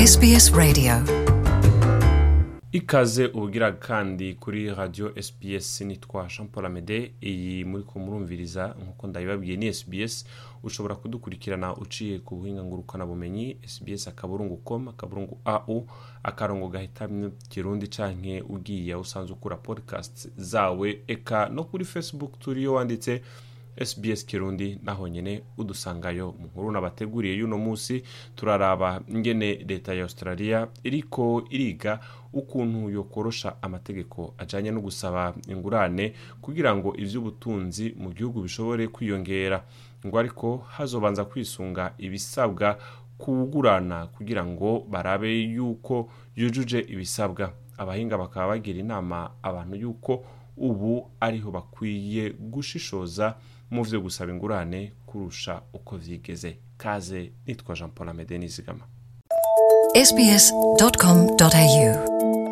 SBS Radio. Ikaze ubugira kandi kuri radio SBS nitwa Jean Paul Amede. Iyi muri ko murumviriza nkuko ndabibabwiye ni SBS. Ushobora kudukurikirana uciye ku buhinga ngurukana bumenyi sbs.com/au akarongo gahitamye Kirundi canke ugiye usanzwe ukura podcast zawe, eka no kuri Facebook turiyo wanditse SBS Kirundi naho nyene udusangayo. Mu nkuru nabateguriye yuno musi turaraba ingene leta ya Australia iriko iriga ukuntu yokorosha amategeko ajanye no gusaba ingurane kugira ngo ivy'ubutunzi mu gihugu bishobore kwiyongera, ngo ariko hazobanza kwisunga ibisabwa kugurana kugira ngo barabe yuko yujuje ibisabwa. Abahinga bakaba bagira inama abantu yuko ubu ariho bakwiye gushishoza mu vyo gusaba ingurane kurusha uko vyigeze. Kaze nitwa Jean Paul Amede nizigama. sbs.com.au.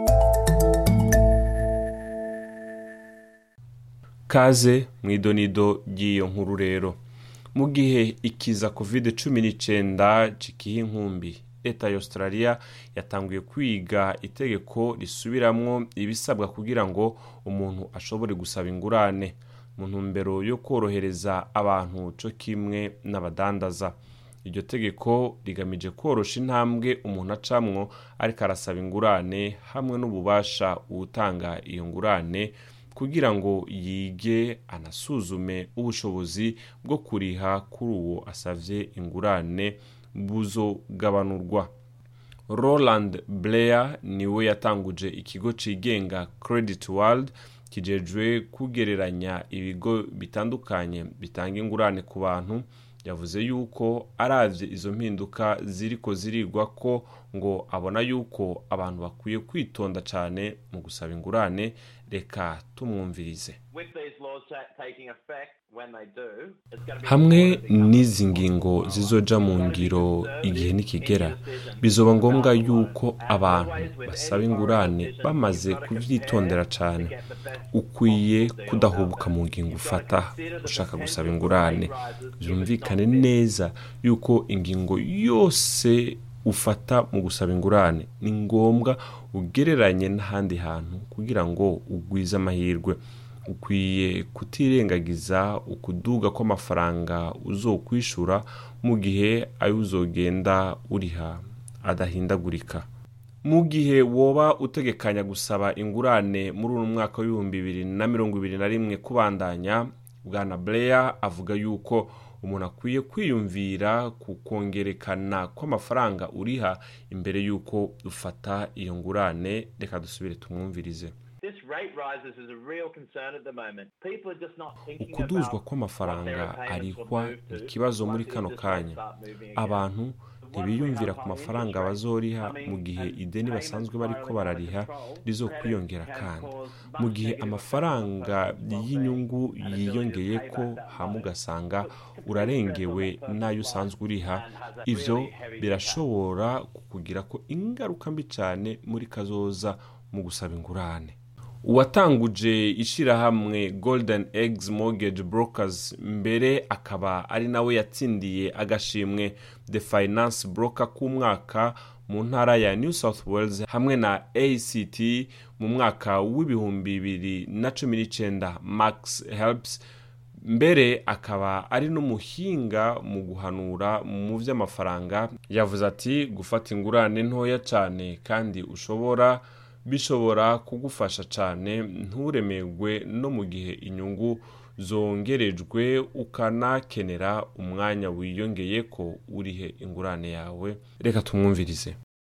Kaze mwidonido giyo nkuru rero. Mu gihe ikiza COVID-19 cikiye inkumbi, leta ya Australia yatanguye kwiga itegeko risubiramwo ibisabwa kugira ngo umuntu ashobore gusaba ingurane mu ntumbero yo korohereza abantu co kimwe n'abadandaza. Iryo tegeko rigamije korosha intambwe umuntu acamwo ariko arasaba ingurane hamwe n'ububasha utanga iyo ngurane kugira ngo yige anasuzume ubushobozi bwo kuriha kuri uwo asavye ingurane buzogabanurwa. Roland Blair niwe yatanguje ikigo cigenga Credit World kijejwe kugereranya ibigo bitandukanye bitanga ingurane ku bantu. Yavuze yuko aravye izo mpinduka ziriko zirigwa ko ngo abona yuko abantu bakwiye kwitonda cane mu gusaba ingurane. Reka tumwumvirize. Hamwe n'izi ngingo zizoja mu ngiro igihe nikigera, bizoba ngombwa yuko abantu basaba ingurane bamaze kuvyitondera cane. Ukwiye kudahubuka mu ngingo ufata ushaka gusaba ingurane. Byumvikane neza yuko ingingo yose ufata mu gusaba ingurane ni ngombwa ugereranye n'ahandi hantu kugira ngo ugwize amahirwe. Ukwiye kutirengagiza ukuduga kw'amafaranga uzokwishura mu gihe ayo uzogenda uriha adahindagurika. Mu gihe woba utegekanya gusaba ingurane muri uno mwaka w'2021 kubandanya, Bwana Blair avuga yuko umuntu akwiye kwiyumvira ku kongerekana kw'amafaranga uriha imbere yuko ufata iyo ngurane. Reka dusubire tumwumvirize. Ukuduzwa kw'amafaranga arihwa ikibazo muri kano kanya. Abantu ntibiyumvira ku mafaranga bazoriha mu gihe ideni basanzwe bariko barariha rizokwiyongera, kandi mu gihe amafaranga y'inyungu yiyongeye ko hamwe ugasanga urarengewe n'ayo usanzwe uriha, ivyo birashobora kukugira ko ingaruka mbi cane muri kazoza mu gusaba ingurane. Uwatanguje ishirahamwe Golden Eggs Mortgage Brokers mbere akaba ari nawe yatsindiye agashimwe The Finance Broker ku mwaka mu ntara ya New South Wales hamwe na ACT mu mwaka w'2019, Max Helps mbere akaba ari n'umuhinga mu guhanura mu vy'amafaranga. Yavuze ati gufata ingurane ntoya cane kandi bishobora kugufasha cane nturemegwe no mu gihe inyungu zongerejwe ukanakenera umwanya wiyongeye ko urihe ingurane yawe. Reka tumwumvirize.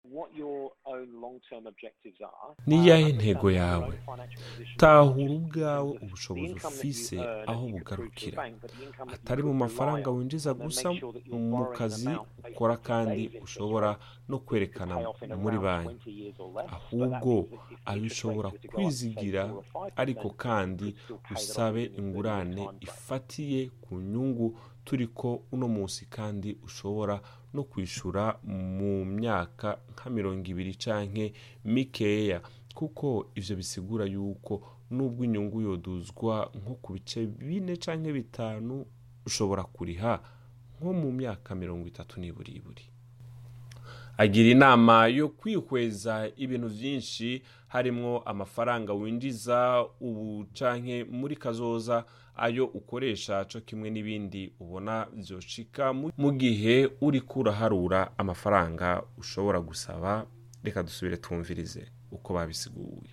Niyahe intego yawe? Tahura ubwawe ubushobozi ufise aho bugarukira, atari mu mafaranga winjiza gusa mu kazi ukora kandi ushobora no kwerekana muri banki, ahubwo ayo ushobora kwizigira ariko kandi usabe ingurane ifatiye ku nyungu turiko uno musi kandi ushobora no kwishura mu myaka nka 20 canke mikeya, kuko ivyo bisigura yuko nubwo inyungu yoduzwa nko ku bice 4 canke 5 ushobora kuriha nko mu myaka 30 niburiburi. agira inama yo kwihweza ibintu byinshi harimo amafaranga winjiza ubu canke muri kazoza, ayo ukoresha cyo kimwe n'ibindi ubona byoshika mu gihe uri kuraharura amafaranga ushobora gusaba. Reka dusubire twumvirize uko babisiguye.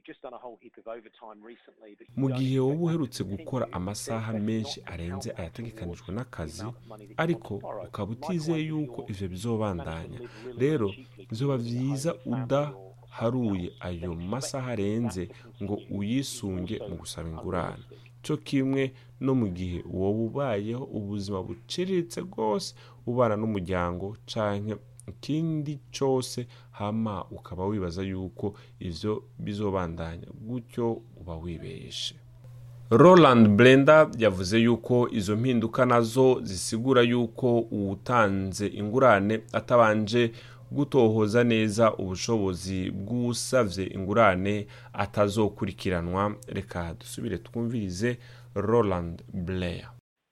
Mu gihe wowe uherutse gukora amasaha menshi arenze ayategekanijwe n'akazi, ariko ukaba utizeye yuko ivyo bizobandanya, rero bizoba vyiza udaharuye ayo masaha arenze ngo uyisunge mu gusaba ingurane. Cyo kimwe no mu gihe wowe ubayeho ubuzima buciriritse rwose, ubana n'umuryango canke ikindi cyose, hama ukaba wibaza yuko ivyo bizobandanya, gutyo uba wibeshe. Roland Blender yavuze yuko izo mpinduka nazo zisigura yuko uwutanze ingurane atabanje gutohoza neza ubushobozi bw'usavye ingurane atazokurikiranwa. Reka dusubire twumvirize Roland Blair.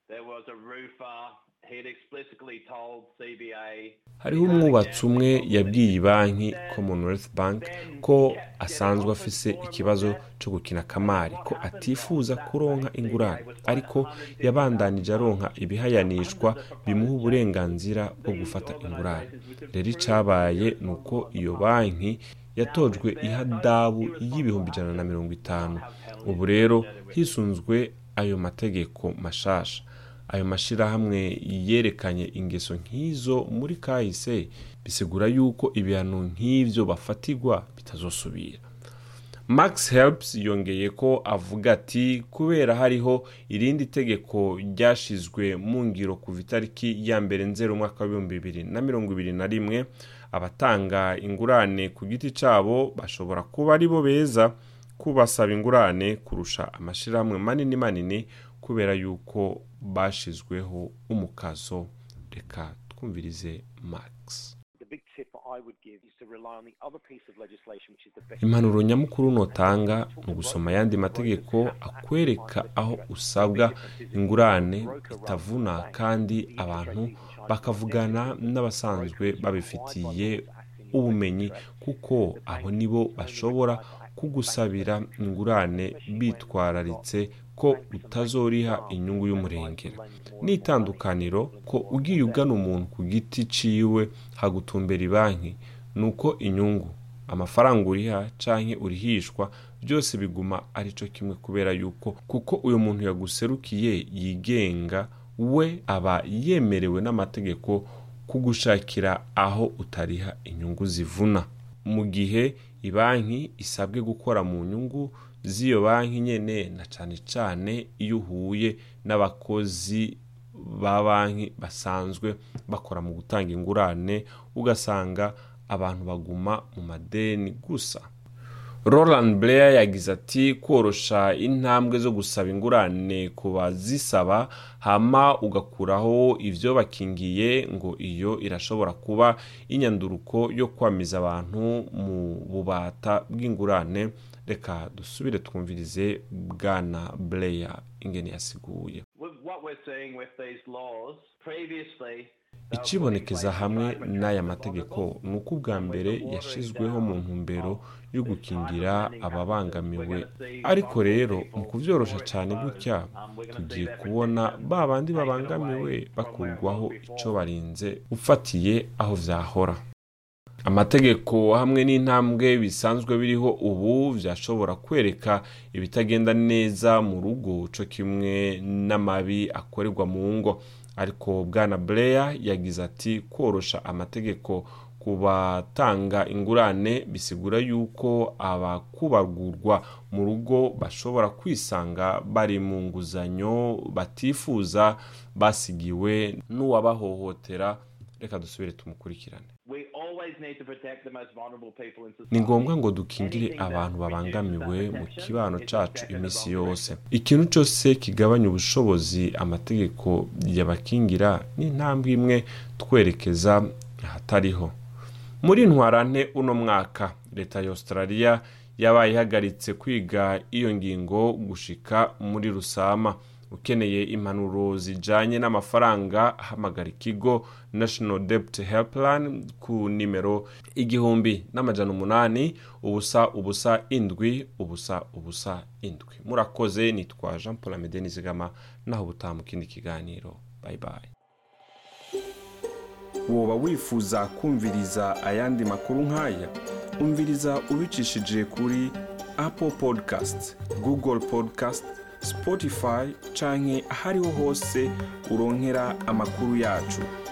Hariho umwubatsi umwe yabwiye banki Commonwealth Bank ko asanzwe afise ikibazo cyo gukina kamari, ko atifuza kuronka ingurane, ariko yabandanije aronka ibihayanishwa bimuha uburenganzira bwo gufata ingurane. Rero icabaye nuko iyo banki yatojwe ihadabu y'ibihumbi 150. Ubu rero hisunzwe ayo mategeko mashasha, ayo mashirahamwe yerekanye ingeso nk'izo muri kahise, bisigura yuko ibihano nk'ivyo bafatigwa bitazosubira. Max Helps yongeye ko avuga ati kubera hariho irindi tegeko ryashizwe mu ngiro ku itariki ya mbere nzero umwaka wa 2021, abatanga ingurane ku giti cabo bashobora kuba ari bo beza kubasaba ingurane kurusha amashirahamwe manini kubera yuko bashizweho umukazo. Reka twumvirize Max. Impanuro nyamukuru notanga mu gusoma yandi mategeko akwereka aho usabwa ingurane itavuna, kandi abantu bakavugana n'abasanzwe babifitiye ubumenyi, kuko abo nibo bashobora kugusabira ingurane bitwararitse ko utazoriha inyungu y'umurengera. N'itandukaniro ko ugiye ugana umuntu ku giti ciwe hagutumbera banki, nuko inyungu, amafaranga uriha canke urihishwa byose biguma arico kimwe, kubera yuko kuko uyo muntu yaguserukiye yigenga, we aba yemerewe n'amategeko kugushakira aho utariha inyungu zivuna. Mu gihe ibanki isabwe gukora mu nyungu z'iyo banki nyene, na cane iyo uhuye n'abakozi ba banki basanzwe bakora mu gutanga ingurane, ugasanga abantu baguma mu madeni gusa. Roland Blair yagize ati korosha intambwe zo gusaba ingurane ku bazisaba, hama ugakuraho ivyo bakingiye, ngo iyo irashobora kuba inyanduruko yo kwamiza abantu mu bubata bw'ingurane. Reka dusubire twumvirize Bwana Blair ingene yasiguye. Ikibonekeza hamwe n'aya mategeko nuko ubwa mbere yashizweho mu ntumbero yo gukingira ababangamiwe, ariko rero mu kuvyorosha cyane gutya tugiye kubona babandi babangamiwe bakurwaho ico barinze ufatiye aho vyahora. Amategeko hamwe n'intambwe bisanzwe biriho ubu vyashobora kwereka ibitagenda neza mu rugo, co kimwe n'amabi akorerwa mu ngo, ariko Bwana Blair yagize ati korosha amategeko kubatanga ingurane bisigura yuko abakubargurwa mu rugo bashobora kwisanga bari mu nguzanyo batifuza basigiwe n'uwabahohotera. Reka dusubire tumukurikirane. Ni ngombwa ngo dukingire abantu babangamiwe mu kibano cacu imisi yose. Ikintu cyose kigabanya ubushobozi amategeko yabakingira ni intambwe imwe twerekeza ahatariho. Muri ntwarante uno mwaka, leta ya Australia yabaye ihagaritse kwiga iyo ngingo gushika muri Rusama. ukeneye impanuro zijanye n'amafaranga hamagara ikigo National Debt Helpline ku nimero 1800 ubusa indwi ubusa indwi. Murakoze. Nitwa Jean Paul Amede Nizigama, naho butamu kindi kiganiro. Bye bye. Woba wifuza kumviriza ayandi makuru nk'aya? Umviriza ubicishije kuri Apple Podcast, Google Podcast, Spotify canke ahariho hose uronkera amakuru yacu.